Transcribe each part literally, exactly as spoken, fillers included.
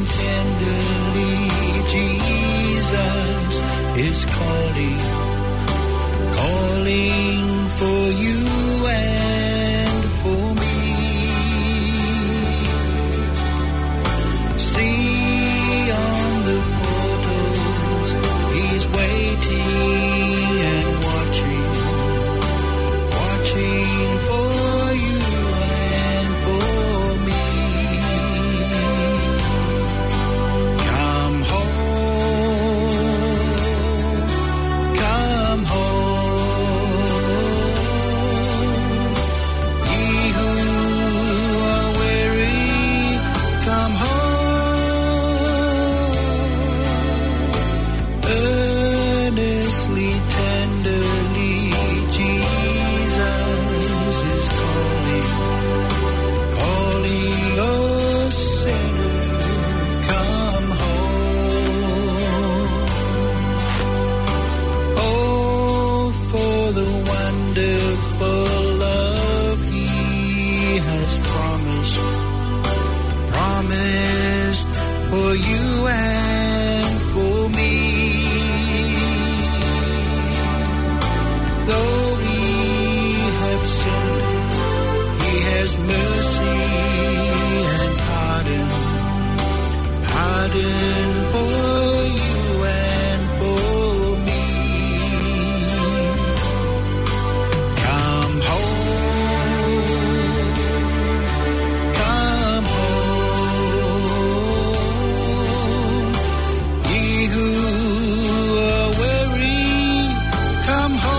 and tenderly Jesus is calling, calling for you and for me. See on the portals, he's waiting and watching, watching for you and for me. Come home, come home. Ye who are weary, come home. Earnestly, tenderly, Jesus is calling, calling, oh sinner, come home. Oh, for the wonderful love he has promised, promised for you and for me. Though we have sinned, he has mercy and pardon, pardon for you and for me. Come home, come home. Ye who are weary, come home.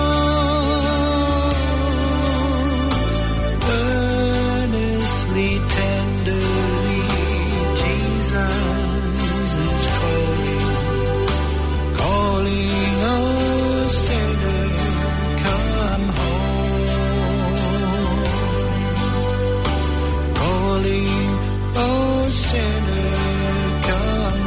Earnestly, tenderly, Jesus is calling, calling, oh sinner, come home. Calling, oh sinner, come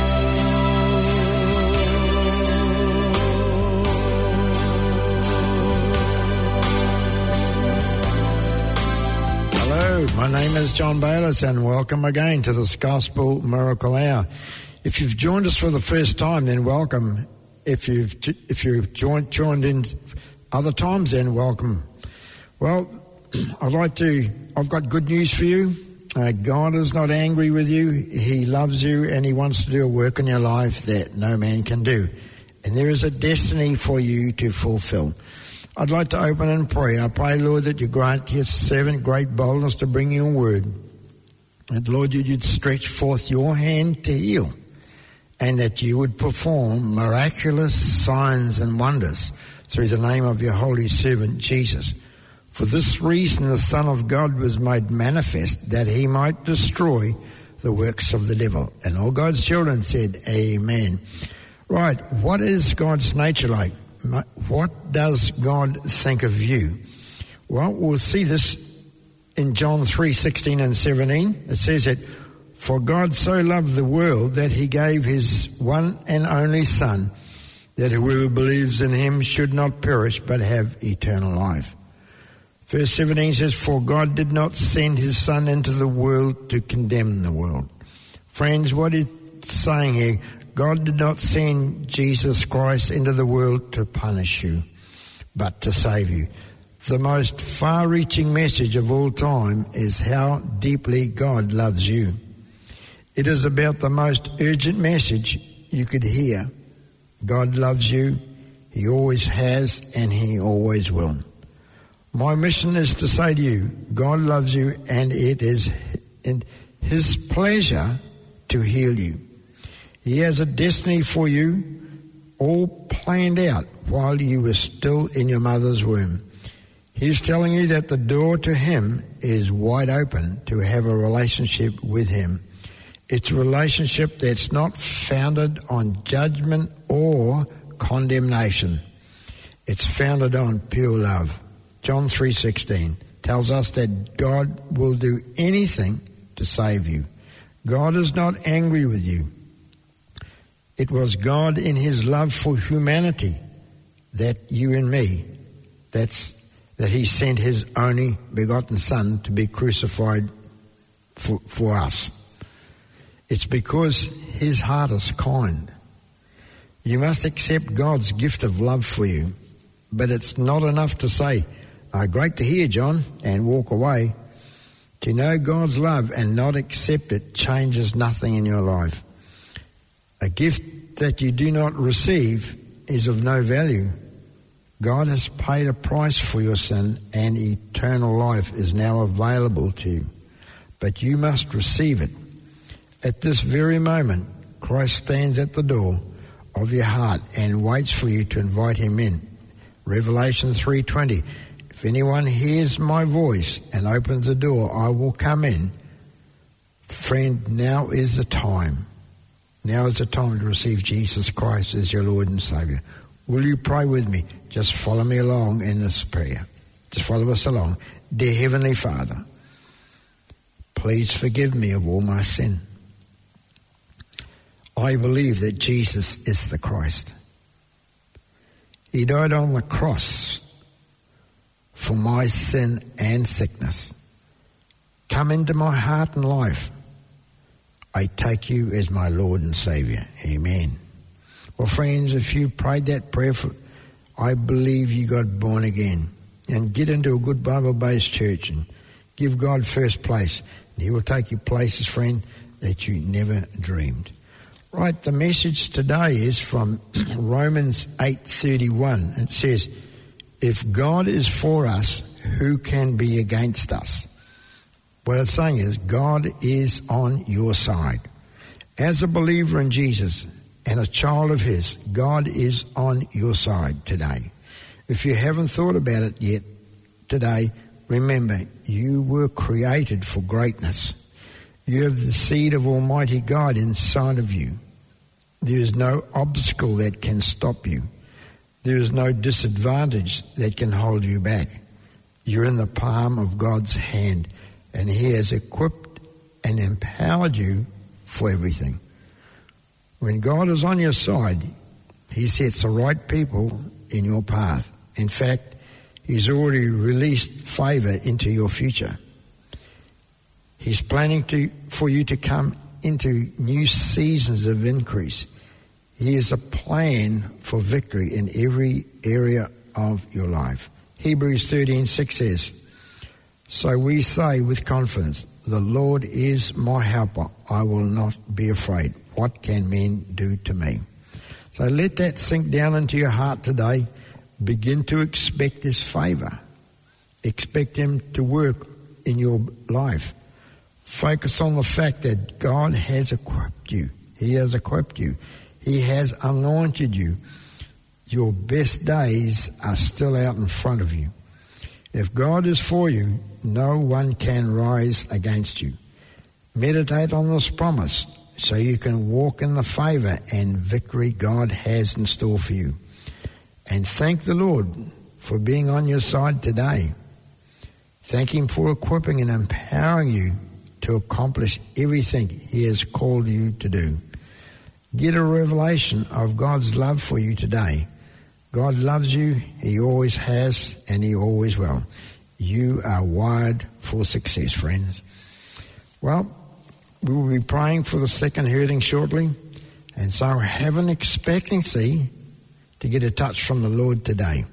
Hello, my name is John Bayliss and welcome again to this Gospel Miracle Hour. If you've joined us for the first time, then welcome. If you've if you've joined, joined in other times, then welcome. Well, I'd like to, I've got good news for you. Uh, God is not angry with you. He loves you and he wants to do a work in your life that no man can do. And there is a destiny for you to fulfill. I'd like to open and pray. I pray, Lord, that you grant your servant great boldness to bring your word. And Lord, you'd stretch forth your hand to heal. And that you would perform miraculous signs and wonders through the name of your holy servant, Jesus. For this reason the Son of God was made manifest, that he might destroy the works of the devil. And all God's children said, Amen. Right, what is God's nature like? What does God think of you? Well, we'll see this in John three sixteen and seventeen. It says that, for God so loved the world that he gave his one and only Son, that whoever believes in him should not perish but have eternal life. Verse seventeen says, for God did not send his Son into the world to condemn the world. Friends, what it's saying here, God did not send Jesus Christ into the world to punish you, but to save you. The most far-reaching message of all time is how deeply God loves you. It is about the most urgent message you could hear. God loves you. He always has, and he always will. My mission is to say to you, God loves you, and it is in his pleasure to heal you. He has a destiny for you, all planned out while you were still in your mother's womb. He's telling you that the door to him is wide open to have a relationship with him. It's a relationship that's not founded on judgment or condemnation. It's founded on pure love. John three sixteen tells us that God will do anything to save you. God is not angry with you. It was God in his love for humanity, that you and me, that's that he sent his only begotten Son to be crucified for, for us. It's because his heart is kind. You must accept God's gift of love for you, but it's not enough to say, oh, great to hear, John, and walk away. To know God's love and not accept it changes nothing in your life. A gift that you do not receive is of no value. God has paid a price for your sin, and eternal life is now available to you. But you must receive it. At this very moment, Christ stands at the door of your heart and waits for you to invite him in. Revelation three twenty. If anyone hears my voice and opens the door, I will come in. Friend, now is the time. Now is the time to receive Jesus Christ as your Lord and Saviour. Will you pray with me? Just follow me along in this prayer. Just follow us along. Dear Heavenly Father, please forgive me of all my sin. I believe that Jesus is the Christ. He died on the cross for my sin and sickness. Come into my heart and life. I take you as my Lord and Saviour. Amen. Well, friends, if you prayed that prayer, for, I believe you got born again. And get into a good Bible-based church and give God first place. And he will take you places, friend, that you never dreamed. Right, the message today is from Romans eight thirty-one. It says, if God is for us, who can be against us? What it's saying is God is on your side. As a believer in Jesus and a child of his, God is on your side today. If you haven't thought about it yet today, remember, you were created for greatness. You have the seed of Almighty God inside of you. There is no obstacle that can stop you. There is no disadvantage that can hold you back. You're in the palm of God's hand, and he has equipped and empowered you for everything. When God is on your side, he sets the right people in your path. In fact, he's already released favour into your future. He's planning to for you to come into new seasons of increase. He has a plan for victory in every area of your life. Hebrews thirteen six says, so we say with confidence, the Lord is my helper. I will not be afraid. What can men do to me? So let that sink down into your heart today. Begin to expect his favour. Expect him to work in your life. Focus on the fact that God has equipped you. He has equipped you. He has anointed you. Your best days are still out in front of you. If God is for you, no one can rise against you. Meditate on this promise so you can walk in the favour and victory God has in store for you. And thank the Lord for being on your side today. Thank him for equipping and empowering you to accomplish everything he has called you to do. Get a revelation of God's love for you today. God loves you. He always has, and he always will. You are wired for success, friends. Well, we will be praying for the second hurting shortly, and so have an expectancy to get a touch from the Lord today.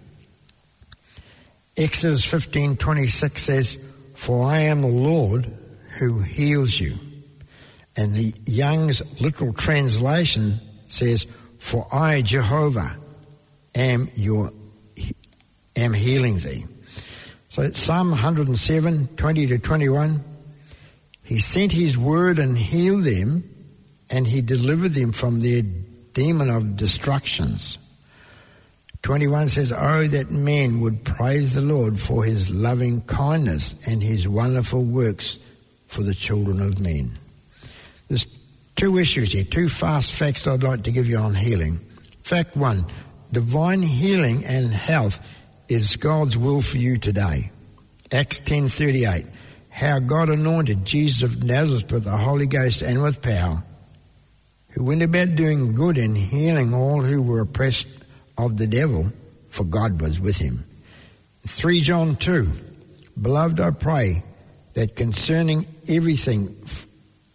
Exodus fifteen twenty-six says, for I am the Lord who heals you. And the Young's literal translation says, for I, Jehovah, am your am healing thee. So Psalm one hundred seven, twenty to twenty-one, he sent his word and healed them, and he delivered them from their demon of destructions. twenty-one says, oh, that men would praise the Lord for his loving kindness and his wonderful works for the children of men. There's two issues here, two fast facts I'd like to give you on healing. Fact one, divine healing and health is God's will for you today. Acts ten thirty-eight, how God anointed Jesus of Nazareth with the Holy Ghost and with power, who went about doing good and healing all who were oppressed of the devil, for God was with him. three John two, beloved, I pray that concerning everything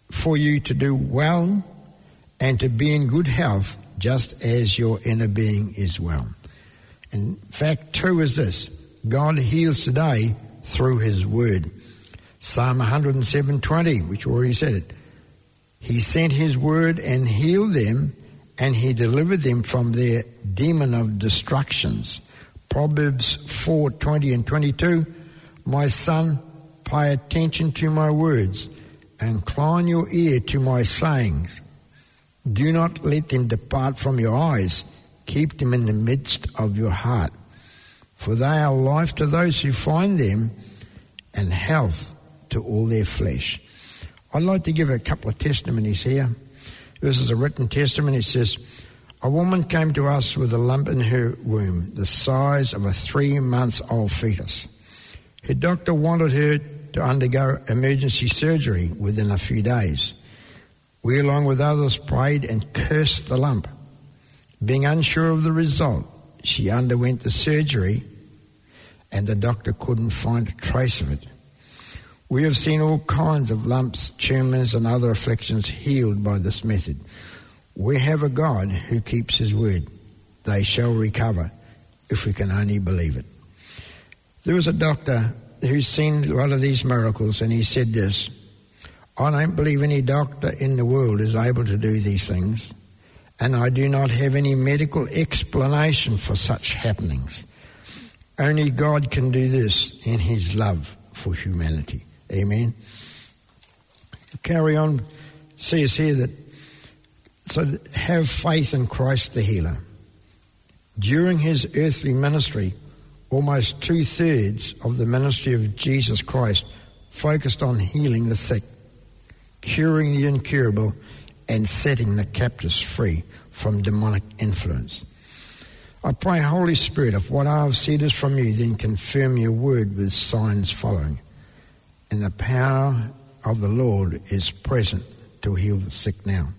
for you to do well and to be in good health, just as your inner being is well. In fact, two is this: God heals today through his word. Psalm one hundred seven twenty, which already said it. He sent his word and healed them, and he delivered them from their demon of destructions. Proverbs four twenty and twenty-two, my son, pay attention to my words, incline your ear to my sayings. Do not let them depart from your eyes. Keep them in the midst of your heart. For they are life to those who find them, and health to all their flesh. I'd like to give a couple of testimonies here. This is a written testimony. It says, a woman came to us with a lump in her womb, the size of a three-month-old fetus. Her doctor wanted her to undergo emergency surgery within a few days. We, along with others, prayed and cursed the lump. Being unsure of the result, she underwent the surgery, and the doctor couldn't find a trace of it. We have seen all kinds of lumps, tumours and other afflictions healed by this method. We have a God who keeps his word. They shall recover if we can only believe it. There was a doctor who's seen a lot of these miracles, and he said this: I don't believe any doctor in the world is able to do these things, and I do not have any medical explanation for such happenings. Only God can do this in his love for humanity. Amen. Carry on. Says here that, so have faith in Christ the healer. During his earthly ministry, almost two-thirds of the ministry of Jesus Christ focused on healing the sick, curing the incurable, and setting the captives free from demonic influence. I pray, Holy Spirit, if what I have said is from you, then confirm your word with signs following. And the power of the Lord is present to heal the sick now.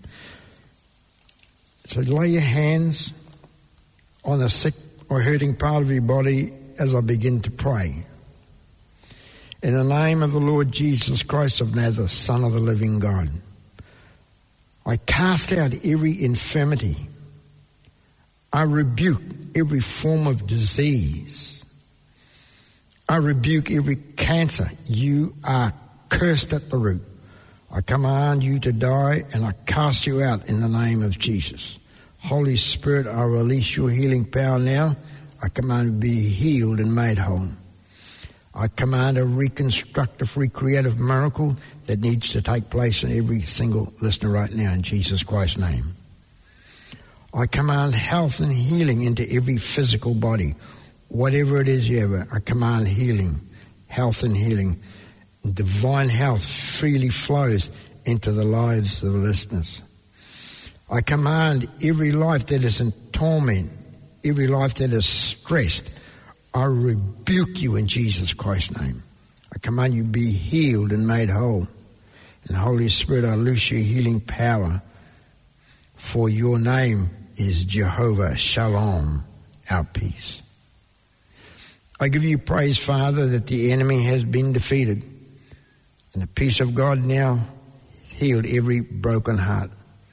So lay your hands on the sick or hurting part of your body as I begin to pray. In the name of the Lord Jesus Christ of Nazareth, Son of the living God, I cast out every infirmity. I rebuke every form of disease. I rebuke every cancer. You are cursed at the root. I command you to die, and I cast you out in the name of Jesus. Holy Spirit, I release your healing power now. I command you to be healed and made whole. I command a reconstructive, recreative miracle that needs to take place in every single listener right now in Jesus Christ's name. I command health and healing into every physical body. Whatever it is you have, I command healing, health and healing. Divine health freely flows into the lives of the listeners. I command every life that is in torment, every life that is stressed, I rebuke you in Jesus Christ's name. I command you be healed and made whole. And Holy Spirit, I loose your healing power, for your name is Jehovah Shalom, our peace. I give you praise, Father, that the enemy has been defeated, and the peace of God now healed every broken heart.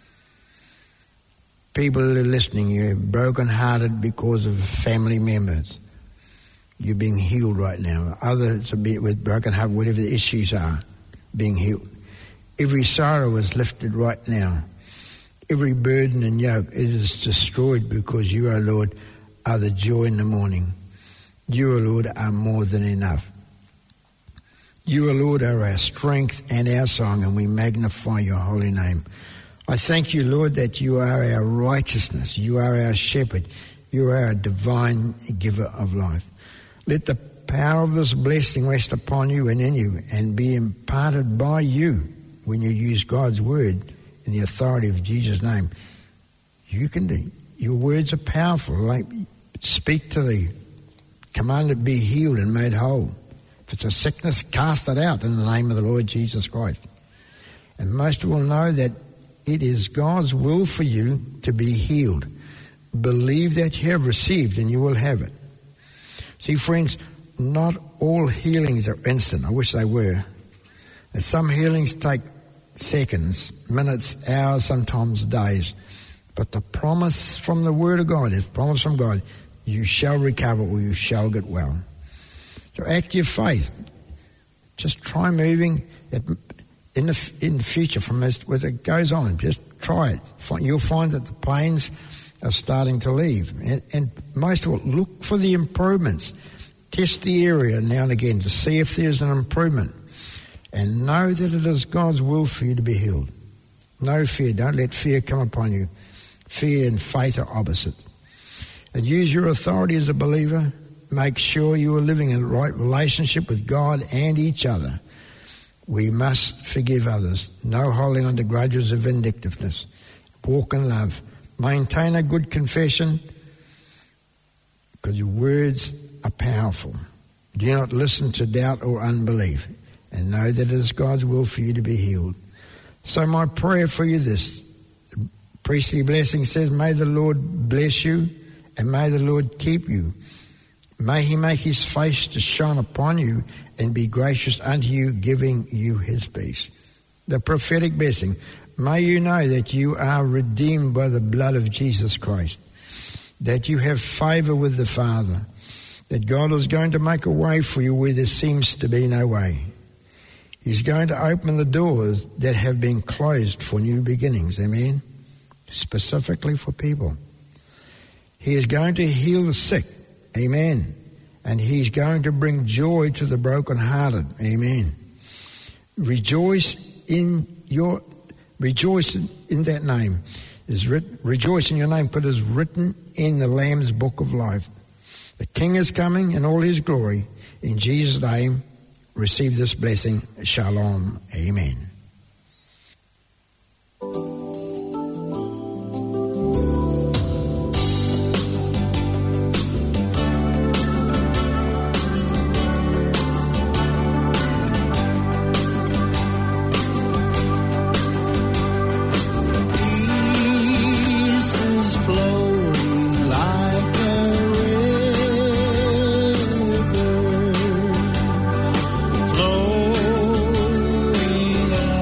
People that are listening, you're broken-hearted because of family members. You're being healed right now. Others are being, with broken heart, whatever the issues are, being healed. Every sorrow is lifted right now. Every burden and yoke is destroyed because you, O Lord, are the joy in the morning. You, O Lord, are more than enough. You, O Lord, are our strength and our song, and we magnify your holy name. I thank you, Lord, that you are our righteousness. You are our shepherd. You are our divine giver of life. Let the power of this blessing rest upon you and in you, and be imparted by you when you use God's word in the authority of Jesus' name. You can do. Your words are powerful. Like, speak to thee. Command it be healed and made whole. If it's a sickness, cast it out in the name of the Lord Jesus Christ. And most will know that it is God's will for you to be healed. Believe that you have received and you will have it. See, friends, not all healings are instant. I wish they were. And some healings take seconds, minutes, hours, sometimes days. But the promise from the Word of God is promise from God, you shall recover or you shall get well. So act your faith. Just try moving it in the in the future from as, as it goes on. Just try it. You'll find that the pains are starting to leave. And, and most of all, look for the improvements. Test the area now and again to see if there's an improvement. And know that it is God's will for you to be healed. No fear. Don't let fear come upon you. Fear and faith are opposite. And use your authority as a believer. Make sure you are living in the right relationship with God and each other. We must forgive others. No holding on to grudges of vindictiveness. Walk in love. Maintain a good confession because your words are powerful. Do not listen to doubt or unbelief, and know that it is God's will for you to be healed. So my prayer for you this, the priestly blessing says, may the Lord bless you and may the Lord keep you. May he make his face to shine upon you and be gracious unto you, giving you his peace. The prophetic blessing, may you know that you are redeemed by the blood of Jesus Christ, that you have favor with the Father, that God is going to make a way for you where there seems to be no way. He's going to open the doors that have been closed for new beginnings, amen, specifically for people. He is going to heal the sick, amen, and he's going to bring joy to the brokenhearted, amen. Rejoice in your, rejoice in that name. Is written, rejoice in your name, for it is written in the Lamb's book of life. The King is coming in all his glory. In Jesus' name, receive this blessing. Shalom. Amen. Flowing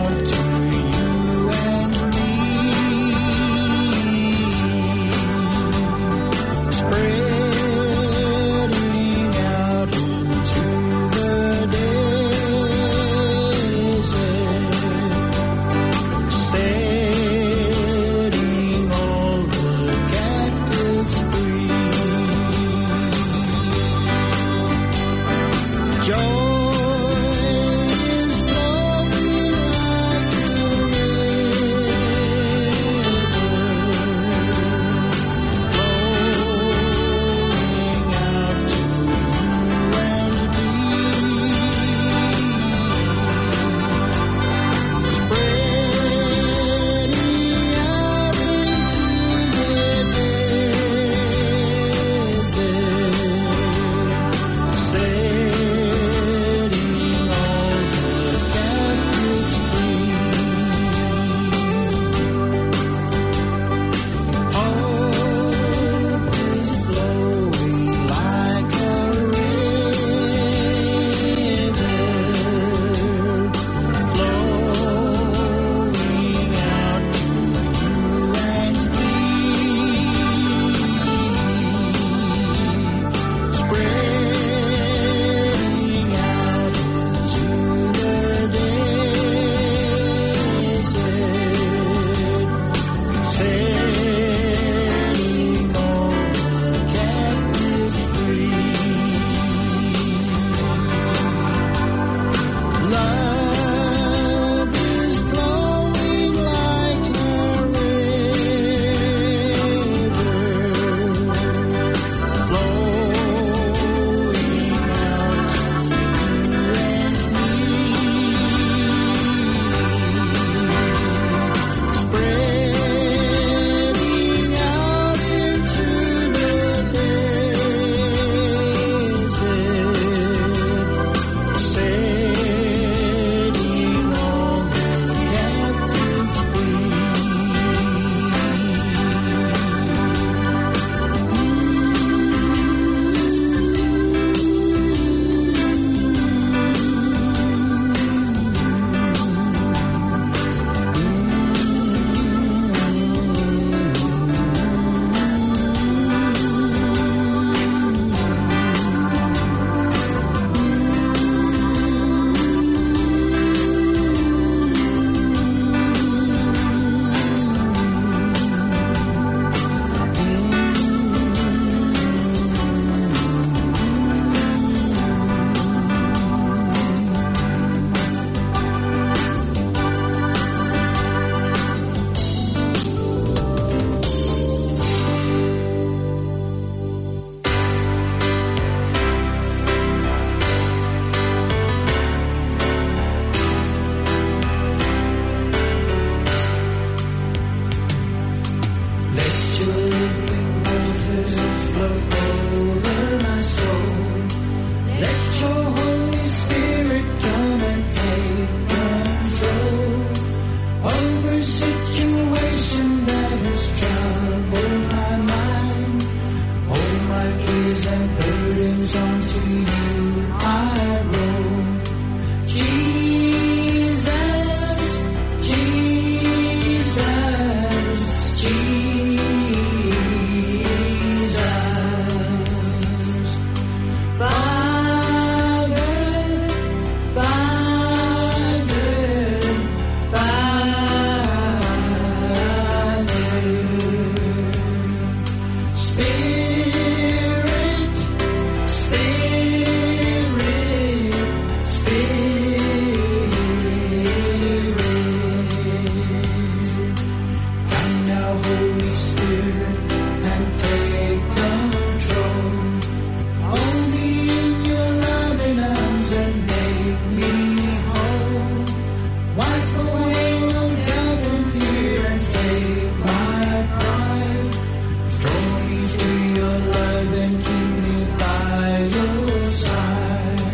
Holy Spirit and take control. Hold me in your loving arms and make me whole. Wipe away all doubt and fear and take my pride. Draw me to your love and keep me by your side.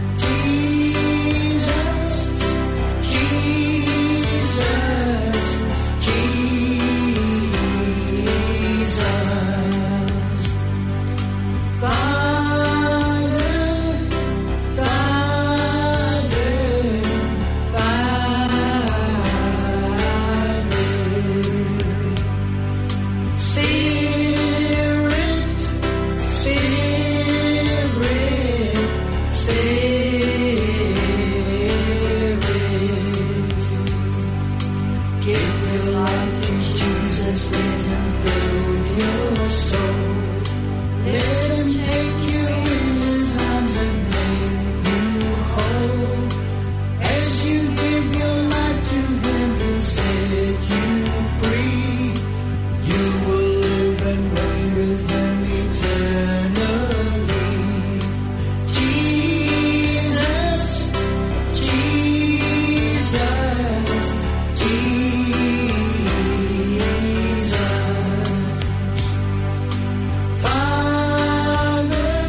Jesus, Jesus, Jesus. Father, Father, Father. Spirit, Spirit, Spirit. Give your life to Jesus, let him fill your soul. Let him take you in his arms and make you whole. As you give your life to him, he'll set you free. You will live and reign with him eternally. Jesus, Jesus, Jesus. Father,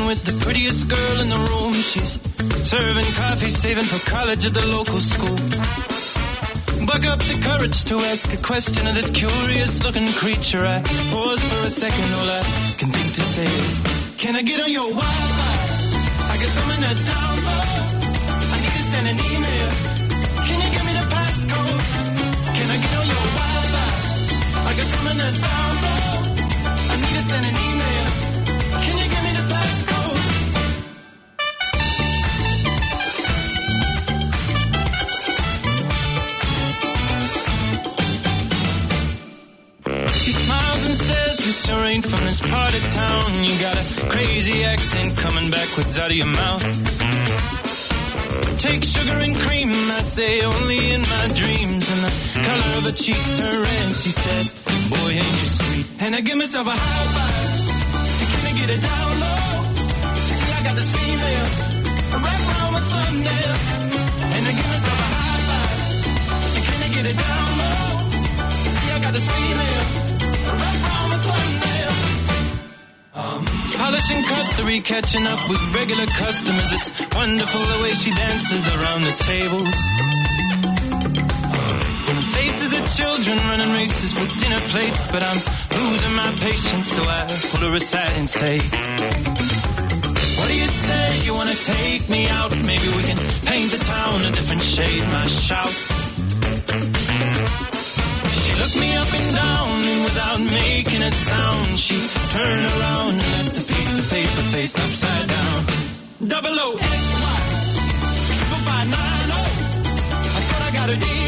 sitting with the prettiest girl in the room. She's serving coffee, saving for college at the local school. Buck up the courage to ask a question of this curious-looking creature. I pause for a second, all I can think to say is, can I get on your Wi-Fi? I guess I'm in a down low. I need to send an email. Can you give me the passcode? Can I get on your Wi-Fi? I guess I'm in a down low. I need to send an email. Can you give me the passcode? He smiles and says, you sure ain't from this part of town. You got a crazy accent coming backwards out of your mouth. Take sugar and cream, I say, only in my dreams. And the color of her cheeks turned red. She said, boy, ain't you sweet. And I give myself a high five. And can I get it down low? See, I got this female right around my thumbnail. And I give myself a high five. And can I get it down low? See, I got this female right around my thumbnail. Um, polishing cutlery, catching up with regular customers. It's wonderful the way she dances around the tables. And the faces of children running races with dinner plates. But I'm losing my patience, so I pull her aside and say, what do you say? You wanna take me out? Maybe we can paint the town a different shade. My shout. Looked me up and down, and without making a sound, she turned around and left a piece of paper faced upside down. Double O X Y, triple five nine O. I thought I got a deal.